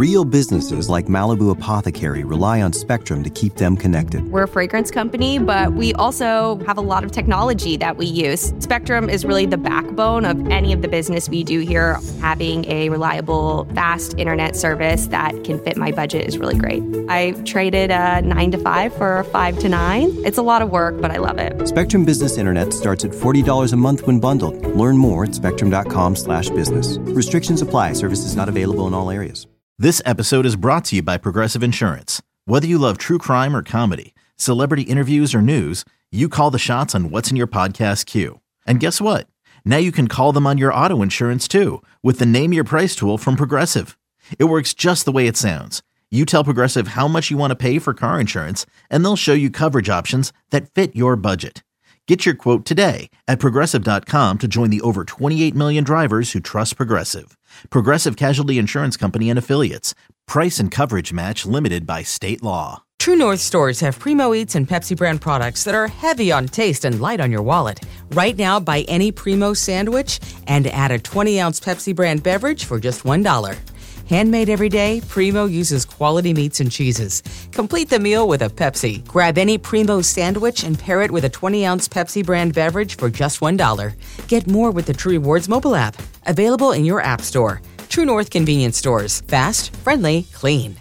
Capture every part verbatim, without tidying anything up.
Real businesses like Malibu Apothecary rely on Spectrum to keep them connected. We're a fragrance company, but we also have a lot of technology that we use. Spectrum is really the backbone of any of the business we do here. Having a reliable, fast internet service that can fit my budget is really great. I traded a nine to five for a five to nine. It's a lot of work, but I love it. Spectrum Business Internet starts at forty dollars a month when bundled. Learn more at spectrum.com slash business. Restrictions apply. Services not available in all areas. This episode is brought to you by Progressive Insurance. Whether you love true crime or comedy, celebrity interviews or news, you call the shots on what's in your podcast queue. And guess what? Now you can call them on your auto insurance too with the Name Your Price tool from Progressive. It works just the way it sounds. You tell Progressive how much you want to pay for car insurance, and they'll show you coverage options that fit your budget. Get your quote today at Progressive dot com to join the over twenty-eight million drivers who trust Progressive. Progressive Casualty Insurance Company and Affiliates. Price and coverage match limited by state law. True North stores have Primo Eats and Pepsi brand products that are heavy on taste and light on your wallet. Right now, buy any Primo sandwich and add a twenty ounce Pepsi brand beverage for just one dollar. Handmade every day, Primo uses quality meats and cheeses. Complete the meal with a Pepsi. Grab any Primo sandwich and pair it with a twenty ounce Pepsi brand beverage for just one dollar. Get more with the True Rewards mobile app. Available in your app store. True North convenience stores. Fast, friendly, clean.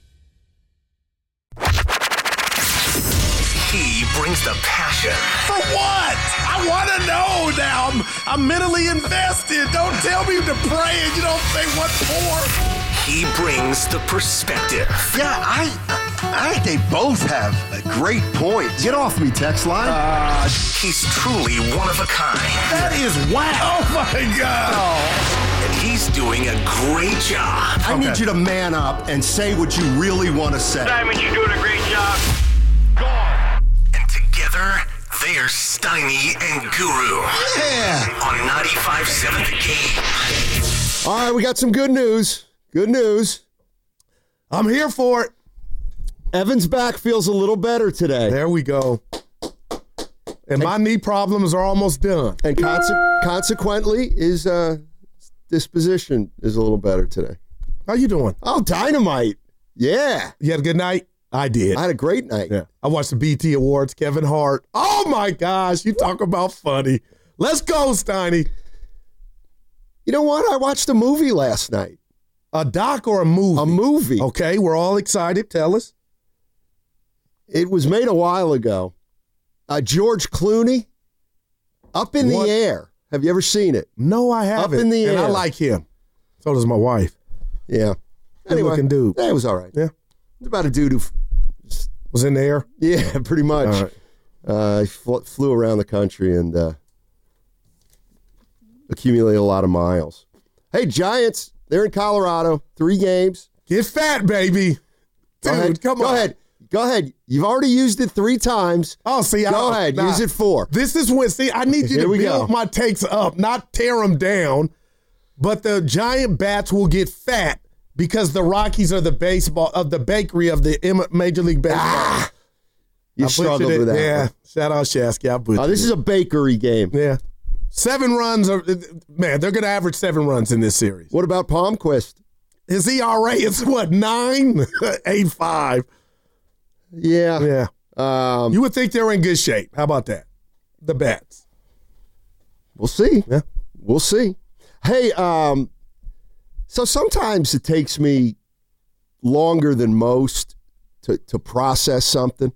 He brings the passion. For what? I want to know now. I'm, I'm mentally invested. Don't tell me to pray and you don't say what for. He brings the perspective. Yeah, I I think they both have a great point. Get off me, text line. Uh, he's truly one of a kind. That is wow. Oh, my God. Oh. And he's doing a great job. I okay. need you to man up and say what you really want to say. Simon, you're doing a great job. Go on. And together, they're Steiny and Guru. Yeah. On ninety-five point seven The Game. All right, we got some good news. Good news. I'm here for it. Evan's back feels a little better today. There we go. And my knee problems are almost done. And conse- consequently, his uh, disposition is a little better today. How you doing? Oh, dynamite. Yeah. You had a good night? I did. I had a great night. Yeah. I watched the B T Awards, Kevin Hart. Oh, my gosh. You talk about funny. Let's go, Steiny. You know what? I watched a movie last night. A doc or a movie? A movie. Okay, we're all excited. Tell us. It was made a while ago. Uh, George Clooney, Up in what? the Air. Have you ever seen it? No, I haven't. Up in the and Air. I like him. So does my wife. Yeah. Good anyway, looking dude. Yeah, it was all right. Yeah. It's about a dude who f- was in the air? Yeah, pretty much. All right. Uh, he fl- flew around the country and uh, accumulated a lot of miles. Hey, Giants, they're in Colorado. Three games. Get fat, baby. Dude, ahead. come Go on. Go ahead. Go ahead. You've already used it three times. Oh, see, Go I, ahead. Nah, use it four. This is when, see, I need you Here to we build go. my takes up, not tear them down. But the Giant Bats will get fat because the Rockies are the baseball of the bakery of the Major League Baseball. Ah, you I struggled it, with that. Yeah. One. Shout out Shasky. I butchered Oh, this it. is a bakery game. Yeah. Seven runs. Are, man, they're going to average seven runs in this series. What about Palmquist? His E R A is what, nine? eight five. Yeah. Yeah. Um, you would think they're in good shape. How about that? The Bats. We'll see. Yeah. We'll see. Hey, um, so sometimes it takes me longer than most to, to process something.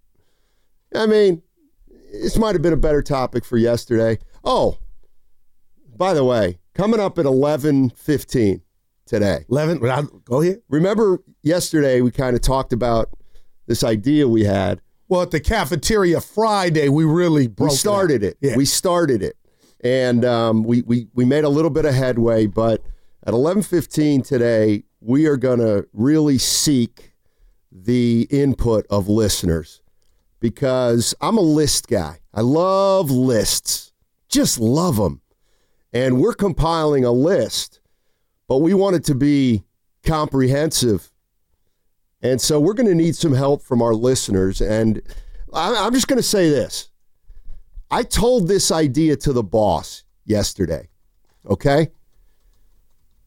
I mean, this might have been a better topic for yesterday. Oh, by the way, coming up at eleven fifteen today. eleven, go ahead. Remember yesterday we kind of talked about this idea we had. Well, at the Cafeteria Friday, we really broke We started it. Yeah. We started it. And um, we, we, we made a little bit of headway, but at eleven fifteen today, we are going to really seek the input of listeners because I'm a list guy. I love lists. Just love them. And we're compiling a list, but we want it to be comprehensive. And so we're going to need some help from our listeners. And I'm just going to say this. I told this idea to the boss yesterday, okay?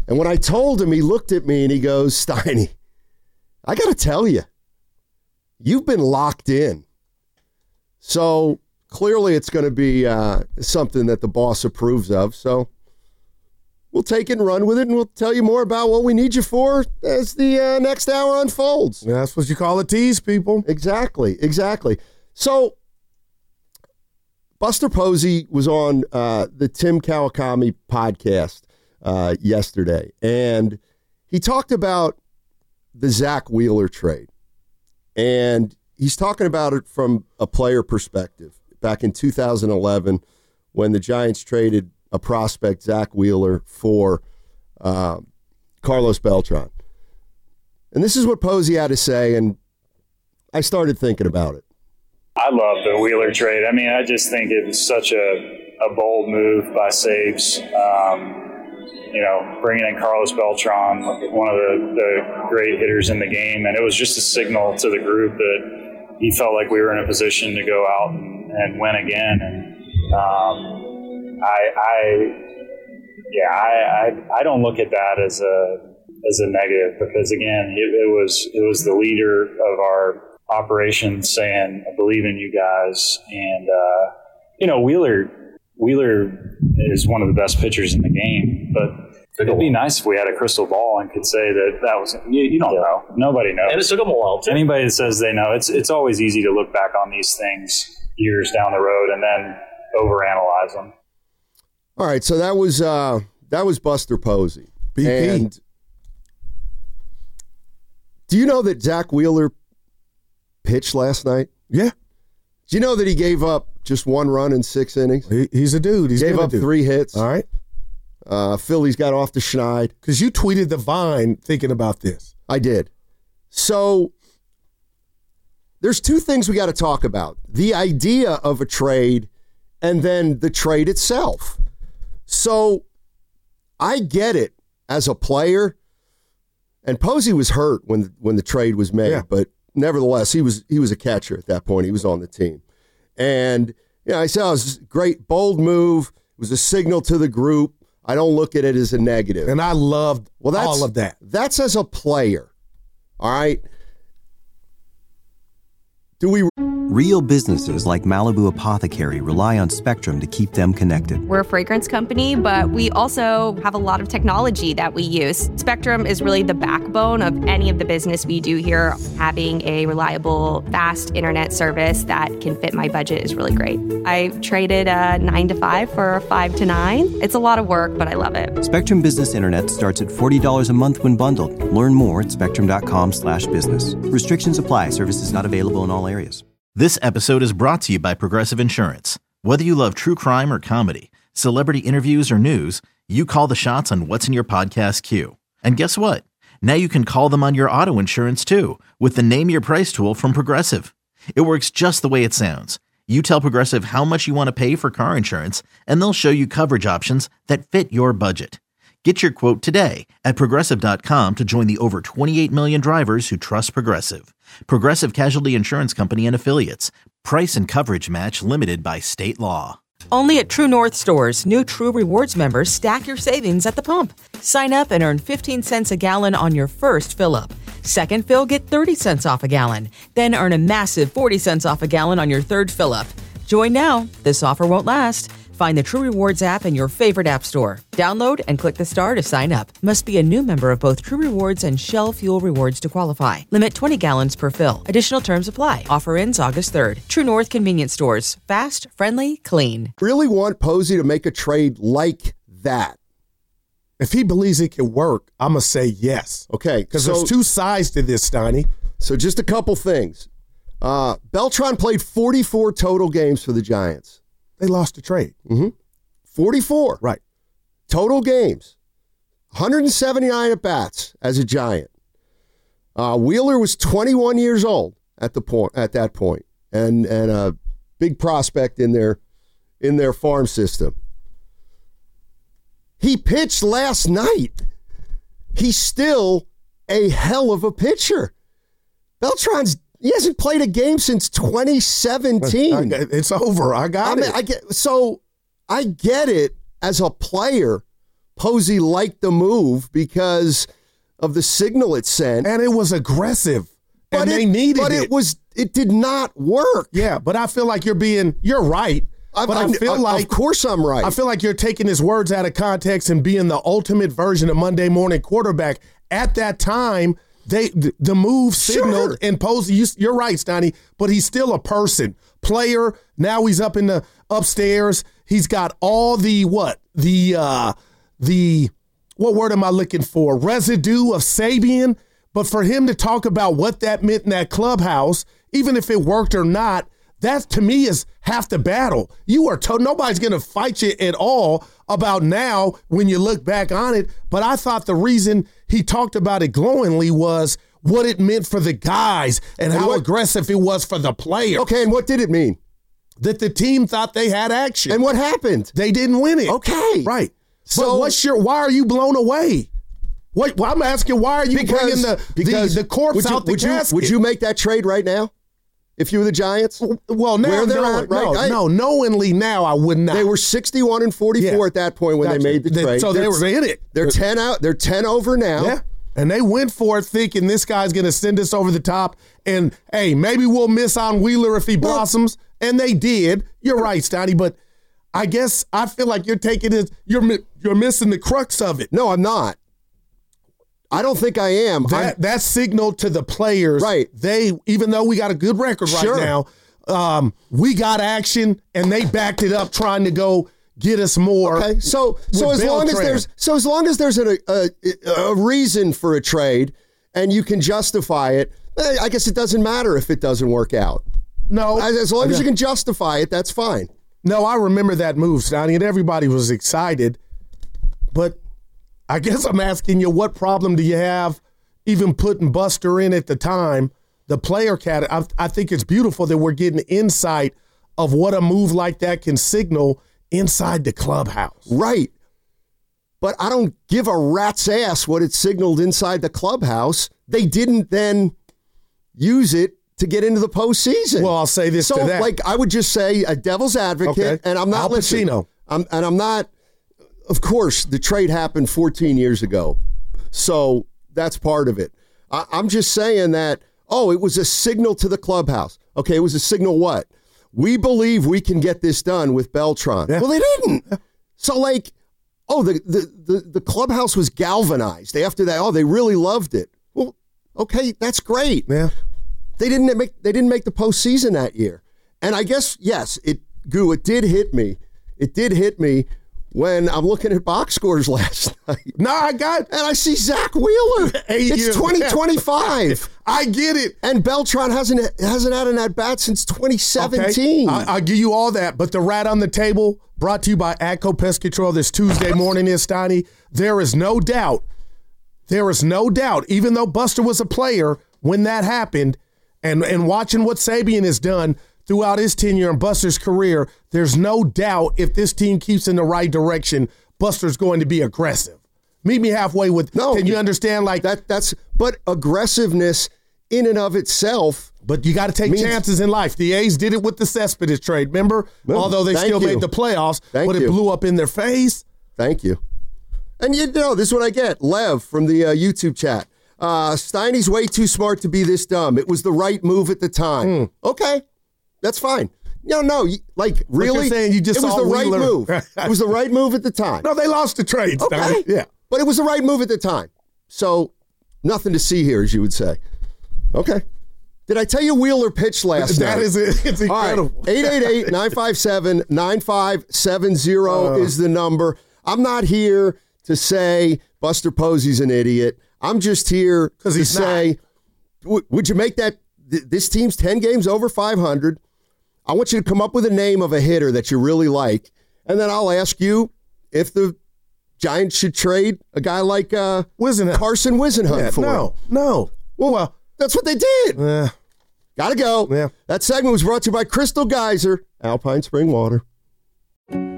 And when I told him, he looked at me and he goes, Steiny, I got to tell you, you've been locked in. So clearly it's going to be uh, something that the boss approves of. So we'll take it and run with it, and we'll tell you more about what we need you for as the uh, next hour unfolds. Yeah, that's what you call a tease, people. Exactly, exactly. So Buster Posey was on uh, the Tim Kawakami podcast uh, yesterday, and he talked about the Zach Wheeler trade. And he's talking about it from a player perspective. Back in two thousand eleven, when the Giants traded a prospect, Zach Wheeler, for uh, Carlos Beltran. And this is what Posey had to say, and I started thinking about it. I love the Wheeler trade. I mean, I just think it was such a, a bold move by Sabes. Um, you know, bringing in Carlos Beltran, one of the, the great hitters in the game, and it was just a signal to the group that he felt like we were in a position to go out and, and win again. And um, I, I, yeah, I, I, I don't look at that as a as a negative, because again, it, it was it was the leader of our operation saying, "I believe in you guys." And uh, you know, Wheeler Wheeler is one of the best pitchers in the game, but it'd be nice if we had a crystal ball and could say that that was. You, you don't yeah. know. Nobody knows. And it took them a while too. Anybody that says they know, it's it's always easy to look back on these things years down the road and then overanalyze them. All right, so that was uh, that was Buster Posey. B P. And do you know that Zach Wheeler pitched last night? Yeah. Do you know that he gave up just one run in six innings? He, he's a dude. He's gave up dude. three hits. All right. Uh, Phillies got off the schneid. Because you tweeted the Vine thinking about this. I did. So there's two things we got to talk about. The idea of a trade and then the trade itself. So I get it as a player, and Posey was hurt when when the trade was made, yeah. but nevertheless, he was he was a catcher at that point. He was on the team. And you know, I said it was a great, bold move. It was a signal to the group. I don't look at it as a negative. And I loved well, that's, all of that. That's as a player. All right. Do we... Real businesses like Malibu Apothecary rely on Spectrum to keep them connected. We're a fragrance company, but we also have a lot of technology that we use. Spectrum is really the backbone of any of the business we do here. Having a reliable, fast internet service that can fit my budget is really great. I traded a nine to five for a five to nine. It's a lot of work, but I love it. Spectrum Business Internet starts at forty dollars a month when bundled. Learn more at spectrum.com slash business. Restrictions apply. Services not available in all areas. This episode is brought to you by Progressive Insurance. Whether you love true crime or comedy, celebrity interviews or news, you call the shots on what's in your podcast queue. And guess what? Now you can call them on your auto insurance too with the Name Your Price tool from Progressive. It works just the way it sounds. You tell Progressive how much you want to pay for car insurance, and they'll show you coverage options that fit your budget. Get your quote today at Progressive dot com to join the over twenty-eight million drivers who trust Progressive. Progressive Casualty Insurance Company and Affiliates. Price and coverage match limited by state law. Only at True North stores, new True Rewards members stack your savings at the pump. Sign up and earn fifteen cents a gallon on your first fill-up. Second fill, get thirty cents off a gallon. Then earn a massive forty cents off a gallon on your third fill-up. Join now. This offer won't last. Find the True Rewards app in your favorite app store. Download and click the star to sign up. Must be a new member of both True Rewards and Shell Fuel Rewards to qualify. Limit twenty gallons per fill. Additional terms apply. Offer ends August third. True North Convenience Stores. Fast, friendly, clean. Really want Posey to make a trade like that? If he believes it can work, I'm going to say yes. Okay. Because so, there's two sides to this, Steiny. So just a couple things. Uh, Beltran played forty-four total games for the Giants. They lost the trade. Mm-hmm. forty-four. Right. Total games. one hundred seventy-nine at-bats as a Giant. Uh, Wheeler was twenty-one years old at the point at that point, and and a big prospect in their in their farm system. He pitched last night. He's still a hell of a pitcher. Beltran's He hasn't played a game since twenty seventeen. It's over. I got I mean, it. I get so I get it as a player, Posey liked the move because of the signal it sent. And it was aggressive. But and it, they needed but it. But it was, it did not work. Yeah, but I feel like you're being, you're right. But I, I feel I, like, of course I'm right. I feel like you're taking his words out of context and being the ultimate version of Monday morning quarterback. At that time, they the move signaled sure. and Posey. You, you're right, Steiny, but he's still a person, player. Now he's up in the upstairs. He's got all the what the uh, the what word am I looking for? Residue of Sabian. But for him to talk about what that meant in that clubhouse, even if it worked or not, that to me is half the battle. You are told nobody's going to fight you at all about now when you look back on it. But I thought the reason he talked about it glowingly was what it meant for the guys and, and how what, aggressive it was for the player. Okay, and what did it mean? That the team thought they had action. And what happened? They didn't win it. Okay. Right. So but what's your, why are you blown away? What, well, I'm asking, why are you because, bringing the, because the, the corpse you, out the would casket? You, would you make that trade right now if you were the Giants? Well, now, Where they're no, at, right? no, I, no, knowingly now I would not. They were sixty-one and forty-four yeah. at that point when gotcha. they made the they, trade. So they're, they were in it. They're ten out. They're ten over now. Yeah. And they went for it thinking this guy's going to send us over the top. And, hey, maybe we'll miss on Wheeler if he well, blossoms. And they did. You're right, Steiny. But I guess I feel like you're taking it, you're, you're missing the crux of it. No, I'm not. I don't think I am. That, that signaled to the players. Right. They, even though we got a good record right sure. now, um, we got action, and they backed it up trying to go get us more. Okay, so so as long as there's so as long as there's a, a a reason for a trade and you can justify it, I guess it doesn't matter if it doesn't work out. No, as, as long as you can justify it, that's fine. No, I remember that move, Stoney, and everybody was excited. But I guess I'm asking you, what problem do you have even putting Buster in at the time? The player cat, I, I think it's beautiful that we're getting insight of what a move like that can signal inside the clubhouse. Right. But I don't give a rat's ass what it signaled inside the clubhouse. They didn't then use it to get into the postseason. Well, I'll say this so, to that. like, I would just say a devil's advocate, okay. and I'm not Al listening. Pacino. I'm, and I'm not, of course, the trade happened fourteen years ago. So that's part of it. I, I'm just saying that, oh, it was a signal to the clubhouse. Okay, it was a signal what? We believe we can get this done with Beltran. Yeah. Well, they didn't. So, like, oh, the, the, the, the clubhouse was galvanized after that. Oh, they really loved it. Well, okay, that's great. Yeah. They didn't make they didn't make the postseason that year. And I guess, yes, it Goo, it did hit me. It did hit me when I'm looking at box scores last night. No, I got and I see Zach Wheeler. Eight it's years. twenty twenty-five. I get it. And Beltran hasn't hasn't had an at-bat since twenty seventeen. Okay. I, I'll give you all that. But the rat on the table, brought to you by Atco Pest Control this Tuesday morning is, Steiny. There is no doubt, there is no doubt, even though Buster was a player when that happened, and, and watching what Sabian has done throughout his tenure and Buster's career, there's no doubt if this team keeps in the right direction, Buster's going to be aggressive. Meet me halfway with, no, can you understand like that? That's, but aggressiveness in and of itself. But you got to take means, chances in life. The A's did it with the Cespedes trade, remember? No, Although they still you. made the playoffs, thank but it you. blew up in their face. Thank you. And you know, this is what I get. Lev from the uh, YouTube chat. Uh, Steiny's way too smart to be this dumb. It was the right move at the time. Mm. Okay, that's fine. No, no, like really, you're saying you just it was saw the Wheeler. right move. It was the right move at the time. No, they lost the trade. Okay, Steiny. Yeah, but it was the right move at the time. So nothing to see here, as you would say. Okay. Did I tell you Wheeler pitched last that night? That is it. It's incredible. All right. eight eight eight, nine five seven, nine five seven zero uh, is the number. I'm not here to say Buster Posey's an idiot. I'm just here to he's say, w- would you make that, th- this team's ten games over five hundred. I want you to come up with a name of a hitter that you really like, and then I'll ask you if the Giants should trade a guy like uh, Whisenhunt. Carson Whisenhunt yeah, for No, him. no. Well, well, that's what they did. Uh, Gotta go. Yeah. That segment was brought to you by Crystal Geyser, Alpine Spring Water.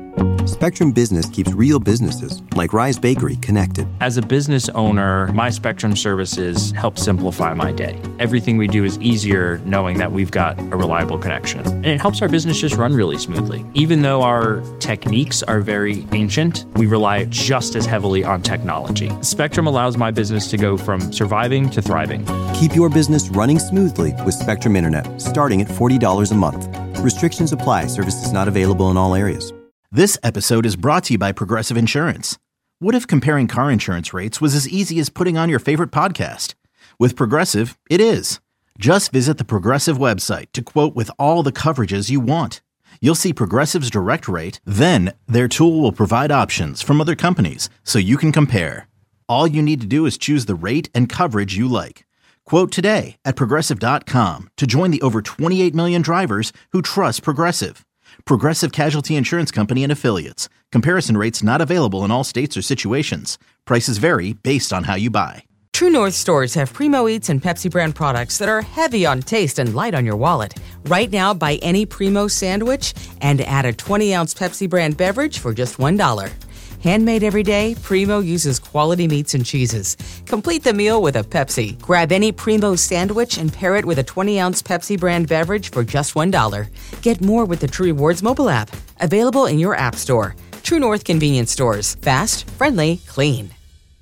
Spectrum Business keeps real businesses, like Rise Bakery, connected. As a business owner, my Spectrum services help simplify my day. Everything we do is easier knowing that we've got a reliable connection. And it helps our business just run really smoothly. Even though our techniques are very ancient, we rely just as heavily on technology. Spectrum allows my business to go from surviving to thriving. Keep your business running smoothly with Spectrum Internet, starting at forty dollars a month. Restrictions apply. Services not available in all areas. This episode is brought to you by Progressive Insurance. What if comparing car insurance rates was as easy as putting on your favorite podcast? With Progressive, it is. Just visit the Progressive website to quote with all the coverages you want. You'll see Progressive's direct rate, then their tool will provide options from other companies so you can compare. All you need to do is choose the rate and coverage you like. Quote today at Progressive dot com to join the over twenty-eight million drivers who trust Progressive. Progressive Casualty Insurance Company and Affiliates. Comparison rates not available in all states or situations. Prices vary based on how you buy. True North stores have Primo Eats and Pepsi brand products that are heavy on taste and light on your wallet. Right now, buy any Primo sandwich and add a twenty ounce Pepsi brand beverage for just one dollar. Handmade every day, Primo uses quality meats and cheeses. Complete the meal with a Pepsi. Grab any Primo sandwich and pair it with a twenty ounce Pepsi brand beverage for just one dollar. Get more with the True Rewards mobile app. Available in your app store. True North convenience stores. Fast, friendly, clean.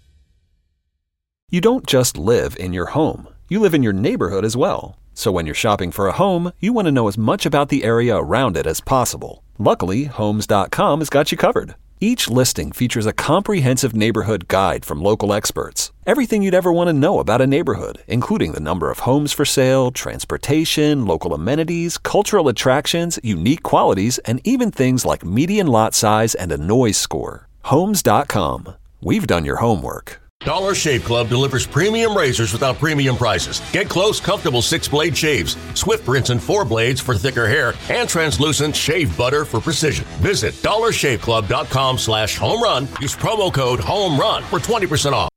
You don't just live in your home. You live in your neighborhood as well. So when you're shopping for a home, you want to know as much about the area around it as possible. Luckily, Homes dot com has got you covered. Each listing features a comprehensive neighborhood guide from local experts. Everything you'd ever want to know about a neighborhood, including the number of homes for sale, transportation, local amenities, cultural attractions, unique qualities, and even things like median lot size and a noise score. Homes dot com. We've done your homework. Dollar Shave Club delivers premium razors without premium prices. Get close, comfortable six-blade shaves, swift rinse and four blades for thicker hair, and translucent shave butter for precision. Visit dollar shave club dot com slash home run. Use promo code HOME RUN for twenty percent off.